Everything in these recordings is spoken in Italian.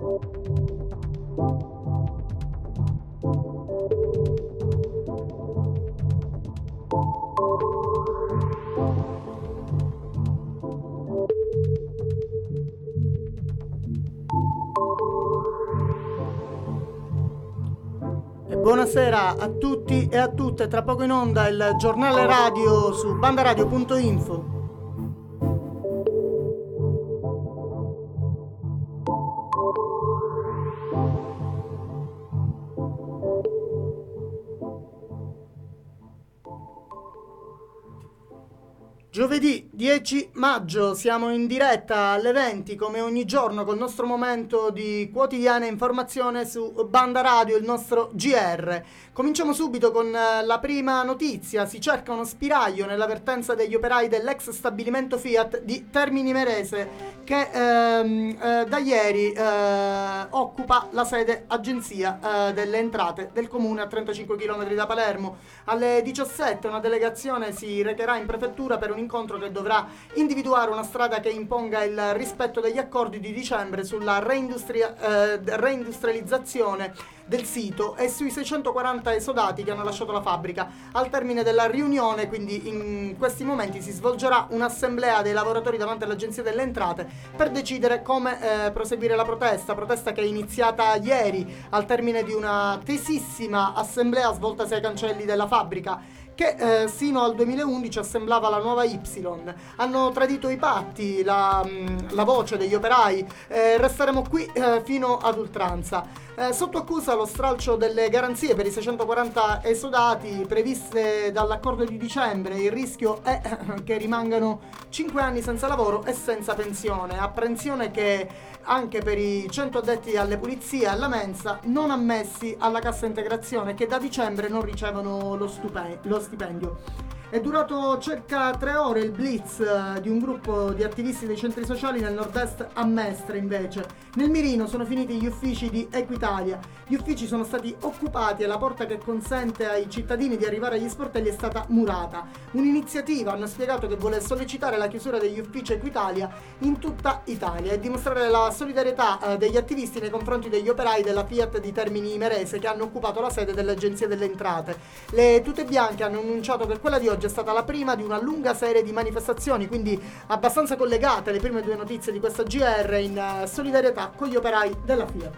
Buonasera a tutti e a tutte, tra poco in onda il giornale radio su bandaradio.info. Giovedì 10 maggio siamo in diretta alle 20 come ogni giorno col nostro momento di quotidiana informazione su Banda Radio, il nostro GR. Cominciamo subito con la prima notizia. Si cerca uno spiraglio nella vertenza degli operai dell'ex stabilimento Fiat di Termini Imerese che da ieri occupa la sede agenzia delle entrate del comune a 35 km da Palermo. Alle 17 una delegazione si recherà in prefettura per un incontro che dovrà individuare una strada che imponga il rispetto degli accordi di dicembre sulla reindustrializzazione del sito e sui 640 esodati che hanno lasciato la fabbrica. Al termine della riunione, quindi in questi momenti, si svolgerà un'assemblea dei lavoratori davanti all'Agenzia delle Entrate per decidere come proseguire la protesta che è iniziata ieri al termine di una tesissima assemblea svoltasi ai cancelli della fabbrica che sino al 2011 assemblava la nuova Y. Hanno tradito i patti, la voce degli operai, resteremo qui fino ad oltranza. Sotto accusa lo stralcio delle garanzie per i 640 esodati previste dall'accordo di dicembre. Il rischio è che rimangano 5 anni senza lavoro e senza pensione. Apprensione che anche per i 100 addetti alle pulizie e alla mensa non ammessi alla cassa integrazione, che da dicembre non ricevono lo stipendio. È durato circa 3 ore il blitz di un gruppo di attivisti dei centri sociali nel nord-est a Mestre, invece. Nel mirino sono finiti gli uffici di Equitalia. Gli uffici sono stati occupati e la porta che consente ai cittadini di arrivare agli sportelli è stata murata. Un'iniziativa, hanno spiegato, che vuole sollecitare la chiusura degli uffici Equitalia in tutta Italia e dimostrare la solidarietà degli attivisti nei confronti degli operai della Fiat di Termini Imerese che hanno occupato la sede dell'Agenzia delle Entrate. Le tute bianche hanno annunciato che quella di oggi è stata la prima di una lunga serie di manifestazioni, quindi abbastanza collegate le prime due notizie di questa GR, in solidarietà con gli operai della Fiat.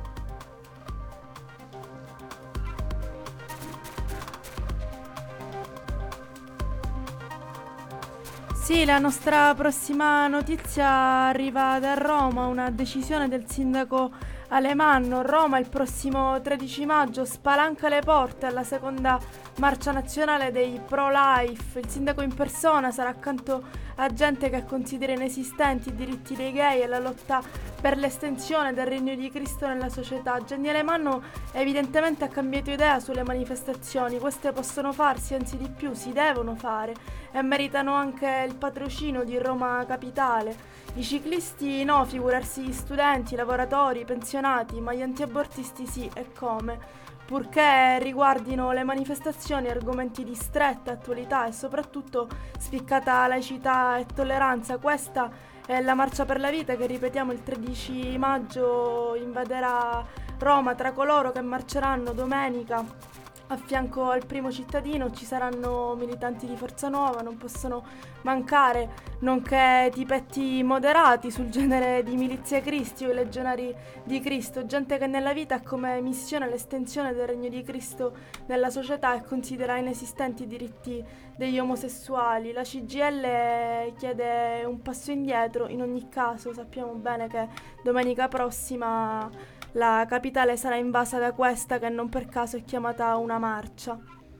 Sì, la nostra prossima notizia arriva da Roma, una decisione del sindaco Alemanno. Roma il prossimo 13 maggio spalanca le porte alla seconda marcia nazionale dei pro-life. Il sindaco in persona sarà accanto a gente che considera inesistenti i diritti dei gay e la lotta per l'estensione del regno di Cristo nella società. Gianni Alemanno evidentemente ha cambiato idea sulle manifestazioni. Queste possono farsi, anzi di più, si devono fare e meritano anche il patrocinio di Roma Capitale. I ciclisti no, figurarsi gli studenti, i lavoratori, i pensionati, ma gli antiabortisti sì, e come? Purché riguardino le manifestazioni argomenti di stretta attualità e soprattutto spiccata laicità e tolleranza. Questa è la Marcia per la Vita che, ripetiamo, il 13 maggio invaderà Roma. Tra coloro che marceranno domenica a fianco al primo cittadino ci saranno militanti di Forza Nuova, non possono mancare, nonché tipetti moderati sul genere di Milizia Cristi o i Legionari di Cristo, gente che nella vita ha come missione l'estensione del regno di Cristo nella società e considera inesistenti i diritti degli omosessuali. La CGIL chiede un passo indietro. In ogni caso sappiamo bene che domenica prossima la capitale sarà invasa da questa, che non per caso è chiamata una marcia.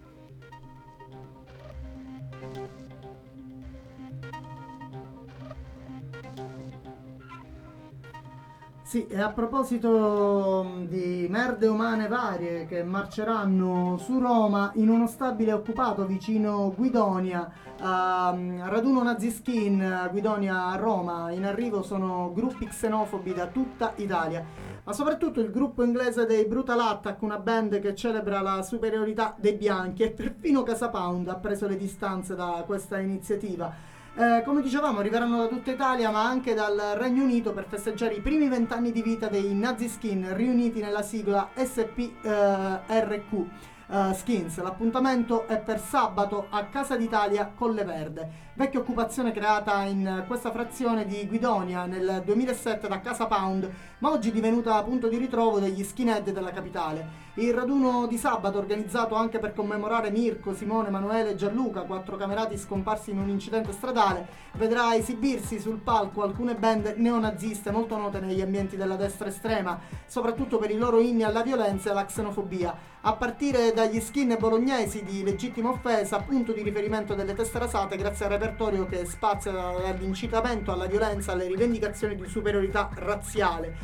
Sì, e a proposito di merde umane varie che marceranno su Roma, in uno stabile occupato vicino Guidonia, raduno naziskin Guidonia a Roma, in arrivo sono gruppi xenofobi da tutta Italia, ma soprattutto il gruppo inglese dei Brutal Attack, una band che celebra la superiorità dei bianchi, e perfino Casa Pound ha preso le distanze da questa iniziativa. Come dicevamo, arriveranno da tutta Italia ma anche dal Regno Unito per festeggiare i primi 20 anni di vita dei Nazi Skin, riuniti nella sigla SPRQ Skins. L'appuntamento è per sabato a Casa d'Italia Colleverde, vecchia occupazione creata in questa frazione di Guidonia nel 2007 da Casa Pound, ma oggi divenuta punto di ritrovo degli skinhead della capitale. Il raduno di sabato, organizzato anche per commemorare Mirko, Simone, Emanuele e Gianluca, 4 camerati scomparsi in un incidente stradale, vedrà esibirsi sul palco alcune band neonaziste molto note negli ambienti della destra estrema, soprattutto per i loro inni alla violenza e alla xenofobia, a partire dagli skin bolognesi di Legittima Offesa, punto di riferimento delle teste rasate grazie al repertorio che spazia dall'incitamento alla violenza alle rivendicazioni di superiorità razziale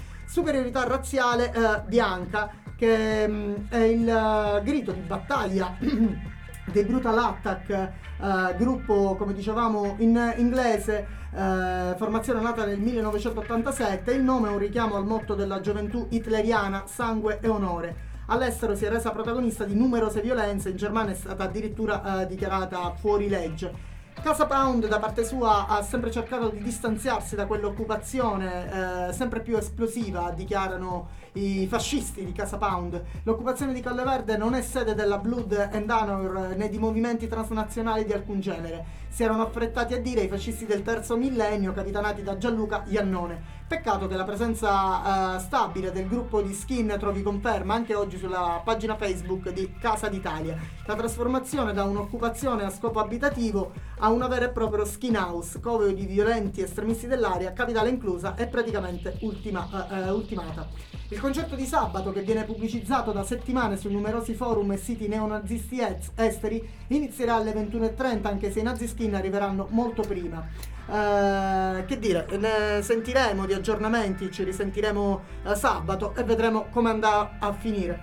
bianca, che è il grido di battaglia dei Brutal Attack, gruppo, come dicevamo, in inglese, formazione nata nel 1987. Il nome è un richiamo al motto della gioventù hitleriana: sangue e onore. All'estero si è resa protagonista di numerose violenze, in Germania è stata addirittura dichiarata fuori legge. Casa Pound da parte sua ha sempre cercato di distanziarsi da quell'occupazione sempre più esplosiva, dichiarano i fascisti di Casa Pound. L'occupazione di Colleverde non è sede della Blood and Honor né di movimenti transnazionali di alcun genere. Si erano affrettati a dire i fascisti del terzo millennio, capitanati da Gianluca Iannone. Peccato che la presenza stabile del gruppo di Skin trovi conferma anche oggi sulla pagina Facebook di Casa d'Italia. La trasformazione da un'occupazione a scopo abitativo a una vera e propria skin house, coveo di violenti estremisti dell'area, capitale inclusa, è praticamente ultimata. Il concerto di sabato, che viene pubblicizzato da settimane su numerosi forum e siti neonazisti esteri, inizierà alle 21:30, anche se i Nazi Skin arriveranno molto prima. Che dire, ne sentiremo di aggiornamenti, ci risentiremo sabato e vedremo come andrà a finire.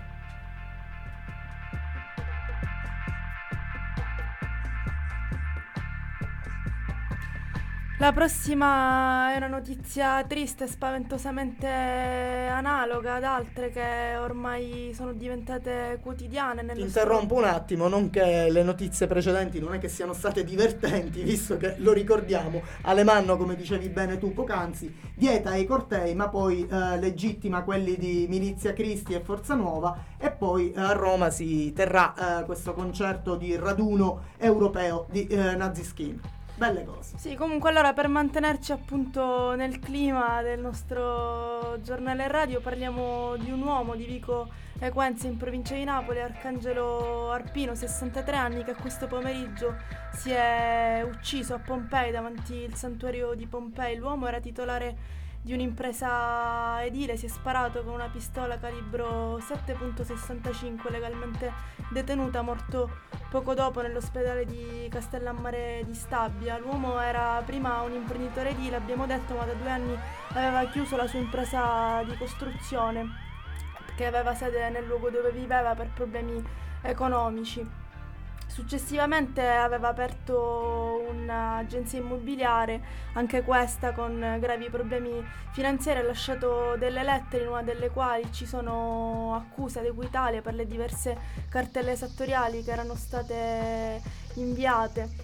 La prossima è una notizia triste e spaventosamente analoga ad altre che ormai sono diventate quotidiane. Ti interrompo un attimo, non che le notizie precedenti non è che siano state divertenti, visto che lo ricordiamo, Alemanno, come dicevi bene tu poc'anzi, vieta i cortei ma poi legittima quelli di Milizia Cristi e Forza Nuova, e poi a Roma si terrà questo concerto di raduno europeo di Nazi Skin. Belle cose. Sì, comunque allora, per mantenerci appunto nel clima del nostro giornale radio, parliamo di un uomo di Vico Equense in provincia di Napoli, Arcangelo Arpino, 63 anni, che questo pomeriggio si è ucciso a Pompei davanti al santuario di Pompei. L'uomo era titolare di un'impresa edile, si è sparato con una pistola calibro 7.65, legalmente detenuta, morto poco dopo nell'ospedale di Castellammare di Stabia. L'uomo era prima un imprenditore edile, abbiamo detto, ma da 2 anni aveva chiuso la sua impresa di costruzione, che aveva sede nel luogo dove viveva per problemi economici. Successivamente aveva aperto un'agenzia immobiliare, anche questa con gravi problemi finanziari. Ha lasciato delle lettere, in una delle quali ci sono accuse ad Equitalia per le diverse cartelle esattoriali che erano state inviate.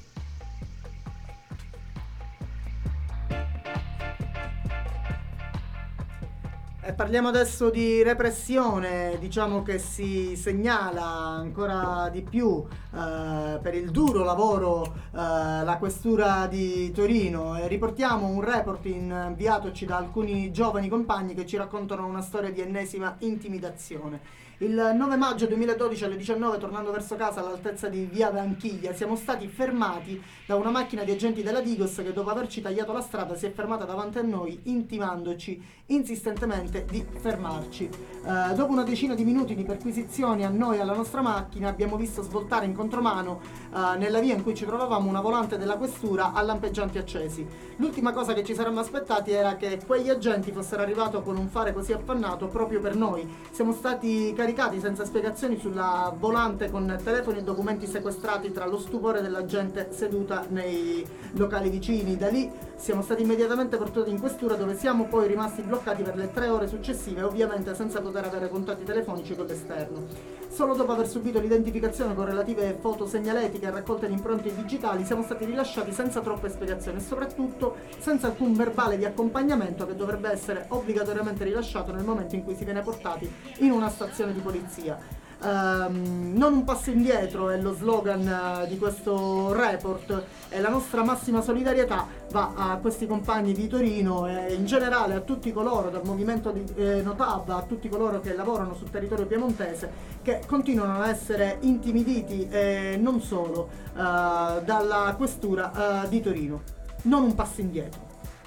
Parliamo adesso di repressione. Diciamo che si segnala ancora di più per il duro lavoro la questura di Torino, e riportiamo un report inviatoci da alcuni giovani compagni che ci raccontano una storia di ennesima intimidazione. Il 9 maggio 2012 alle 19, tornando verso casa all'altezza di via Vanchiglia, siamo stati fermati da una macchina di agenti della Digos che, dopo averci tagliato la strada, si è fermata davanti a noi intimandoci insistentemente di fermarci. Dopo una decina di minuti di perquisizioni a noi e alla nostra macchina, abbiamo visto svoltare in contromano nella via in cui ci trovavamo una volante della questura a lampeggianti accesi. L'ultima cosa che ci saremmo aspettati era che quegli agenti fossero arrivati con un fare così affannato proprio per noi. Siamo stati caricati senza spiegazioni sulla volante con telefoni e documenti sequestrati, tra lo stupore della gente seduta nei locali vicini. Da lì siamo stati immediatamente portati in questura, dove siamo poi rimasti bloccati bloccati per le 3 ore successive, ovviamente senza poter avere contatti telefonici con l'esterno. Solo dopo aver subito l'identificazione con relative foto segnaletiche e raccolte di impronte digitali siamo stati rilasciati senza troppe spiegazioni e soprattutto senza alcun verbale di accompagnamento che dovrebbe essere obbligatoriamente rilasciato nel momento in cui si viene portati in una stazione di polizia. Non un passo indietro è lo slogan di questo report, e la nostra massima solidarietà va a questi compagni di Torino e in generale a tutti coloro del movimento di Notab, a tutti coloro che lavorano sul territorio piemontese, che continuano a essere intimiditi e non solo dalla questura di Torino. Non un passo indietro.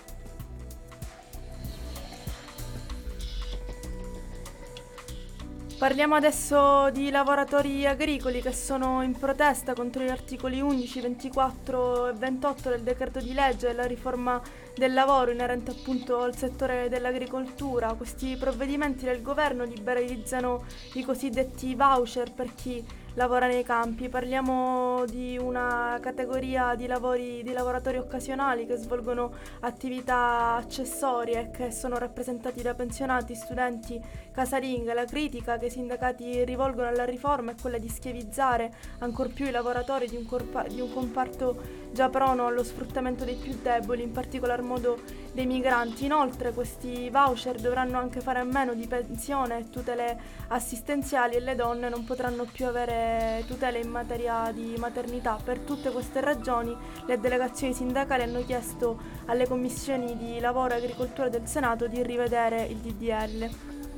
Parliamo adesso di lavoratori agricoli che sono in protesta contro gli articoli 11, 24 e 28 del decreto di legge della riforma del lavoro inerente appunto al settore dell'agricoltura. Questi provvedimenti del governo liberalizzano i cosiddetti voucher per chi lavora nei campi. Parliamo di una categoria di lavoratori occasionali che svolgono attività accessorie e che sono rappresentati da pensionati, studenti, casalinghe. La critica che i sindacati rivolgono alla riforma è quella di schiavizzare ancor più i lavoratori di un comparto già prono allo sfruttamento dei più deboli, in particolar modo dei migranti. Inoltre questi voucher dovranno anche fare a meno di pensione e tutele assistenziali e le donne non potranno più avere tutele in materia di maternità. Per tutte queste ragioni le delegazioni sindacali hanno chiesto alle commissioni di lavoro e agricoltura del Senato di rivedere il DDL.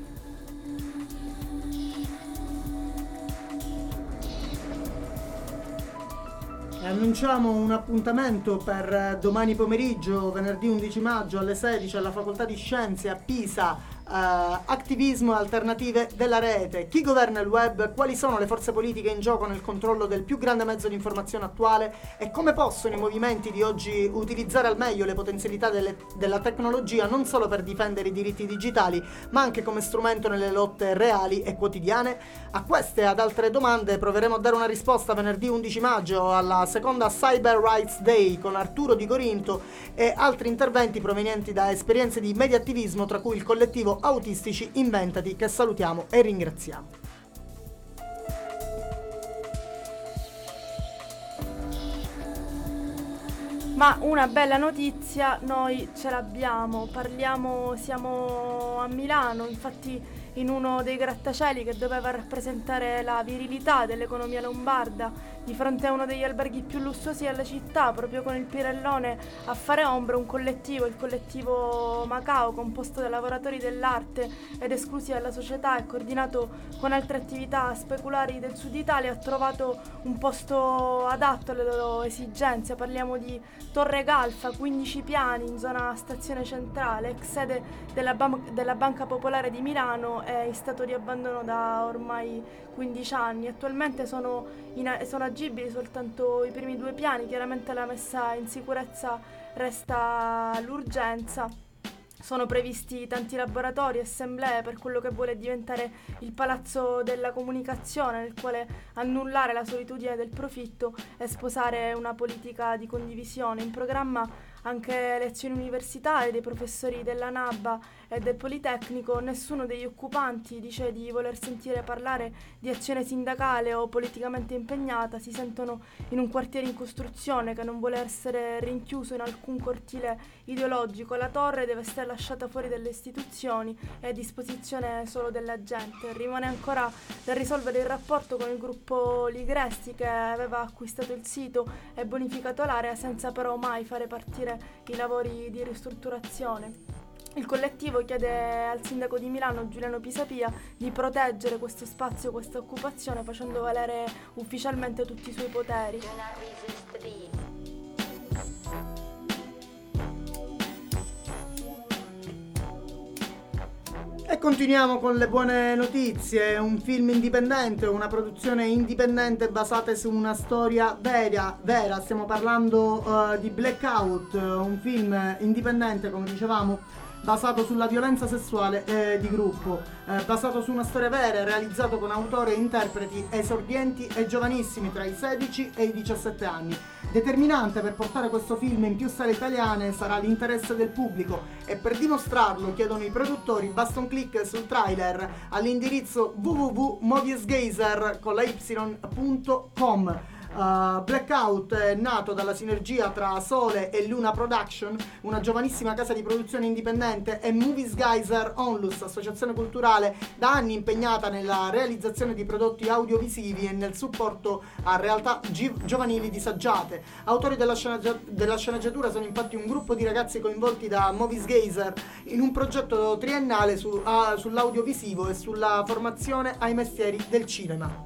Annunciamo un appuntamento per domani pomeriggio, venerdì 11 maggio alle 16 alla Facoltà di Scienze a Pisa. Attivismo e alternative della rete. Chi governa il web? Quali sono le forze politiche in gioco nel controllo del più grande mezzo di informazione attuale? E come possono i movimenti di oggi utilizzare al meglio le potenzialità della tecnologia non solo per difendere i diritti digitali, ma anche come strumento nelle lotte reali e quotidiane? A queste e ad altre domande proveremo a dare una risposta venerdì 11 maggio alla seconda Cyber Rights Day con Arturo Di Corinto e altri interventi provenienti da esperienze di mediattivismo, tra cui il collettivo Autistici Inventati, che salutiamo e ringraziamo. Ma una bella notizia noi ce l'abbiamo, siamo a Milano, infatti in uno dei grattacieli che doveva rappresentare la virilità dell'economia lombarda, di fronte a uno degli alberghi più lussuosi della città, proprio con il Pirellone a fare ombra, un collettivo, il collettivo Macao, composto da lavoratori dell'arte ed esclusi dalla società e coordinato con altre attività speculari del sud Italia, ha trovato un posto adatto alle loro esigenze. Parliamo di Torre Galfa, 15 piani in zona Stazione Centrale, ex sede della Banca Popolare di Milano, è in stato di abbandono da ormai 15 anni. Attualmente sono agibili soltanto i primi 2 piani, chiaramente la messa in sicurezza resta l'urgenza. Sono previsti tanti laboratori, assemblee per quello che vuole diventare il palazzo della comunicazione, nel quale annullare la solitudine del profitto e sposare una politica di condivisione. In programma anche lezioni universitarie dei professori della NABBA e del Politecnico. Nessuno degli occupanti dice di voler sentire parlare di azione sindacale o politicamente impegnata. Si sentono in un quartiere in costruzione che non vuole essere rinchiuso in alcun cortile ideologico. La torre deve essere lasciata fuori dalle istituzioni e a disposizione solo della gente. Rimane ancora da risolvere il rapporto con il gruppo Ligresti, che aveva acquistato il sito e bonificato l'area senza però mai fare partire i lavori di ristrutturazione. Il collettivo chiede al sindaco di Milano, Giuliano Pisapia, di proteggere questo spazio, questa occupazione, facendo valere ufficialmente tutti i suoi poteri. E continuiamo con le buone notizie. Un film indipendente, una produzione indipendente basata su una storia vera. Stiamo parlando di Blackout, un film indipendente, come dicevamo, basato sulla violenza sessuale di gruppo, basato su una storia vera, realizzato con autori e interpreti esordienti e giovanissimi tra i 16 e i 17 anni. Determinante per portare questo film in più sale italiane sarà l'interesse del pubblico e per dimostrarlo chiedono i produttori basta un click sul trailer all'indirizzo www.moviesgazer.com. Blackout è nato dalla sinergia tra Sole e Luna Production, una giovanissima casa di produzione indipendente, e Movies Geyser Onlus, associazione culturale da anni impegnata nella realizzazione di prodotti audiovisivi e nel supporto a realtà giovanili disagiate. Autori della sceneggiatura sono infatti un gruppo di ragazzi coinvolti da Movies Geyser in un progetto triennale sull'audiovisivo e sulla formazione ai mestieri del cinema.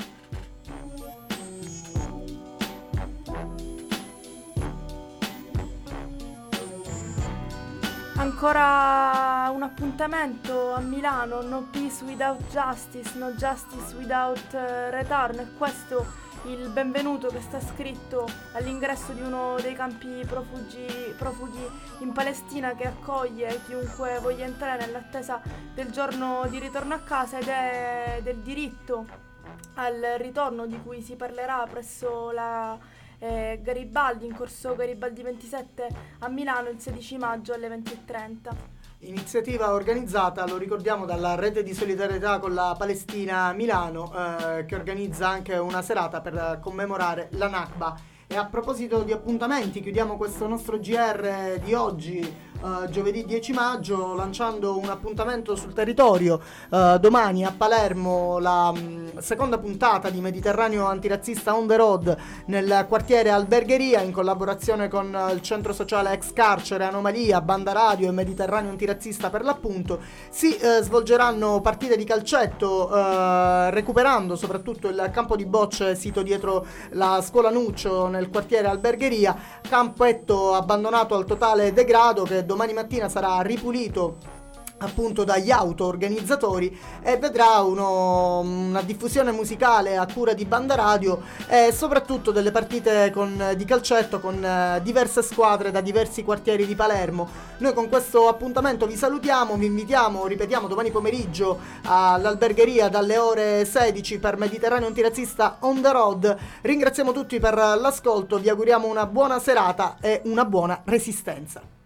Ancora un appuntamento a Milano, No Peace Without Justice, No Justice Without Return, e questo il benvenuto che sta scritto all'ingresso di uno dei campi profughi in Palestina, che accoglie chiunque voglia entrare nell'attesa del giorno di ritorno a casa ed è del diritto al ritorno di cui si parlerà presso la Garibaldi, in corso Garibaldi 27 a Milano, il 16 maggio alle 20:30. Iniziativa organizzata, lo ricordiamo, dalla rete di solidarietà con la Palestina Milano, che organizza anche una serata per commemorare la Nakba. E a proposito di appuntamenti, chiudiamo questo nostro GR di oggi, giovedì 10 maggio, lanciando un appuntamento sul territorio. Domani a Palermo la seconda puntata di Mediterraneo Antirazzista on the road nel quartiere Albergheria, in collaborazione con il centro sociale ex carcere Anomalia, Banda Radio e Mediterraneo Antirazzista per l'appunto. Si svolgeranno partite di calcetto, recuperando soprattutto il campo di bocce sito dietro la scuola Nuccio nel quartiere Albergheria, campetto abbandonato al totale degrado che domani mattina sarà ripulito appunto dagli auto-organizzatori e vedrà una diffusione musicale a cura di Banda Radio e soprattutto delle partite di calcetto con diverse squadre da diversi quartieri di Palermo. Noi con questo appuntamento vi salutiamo, vi invitiamo, ripetiamo, domani pomeriggio all'Albergheria dalle ore 16 per Mediterraneo Antirazzista on the road. Ringraziamo tutti per l'ascolto, vi auguriamo una buona serata e una buona resistenza.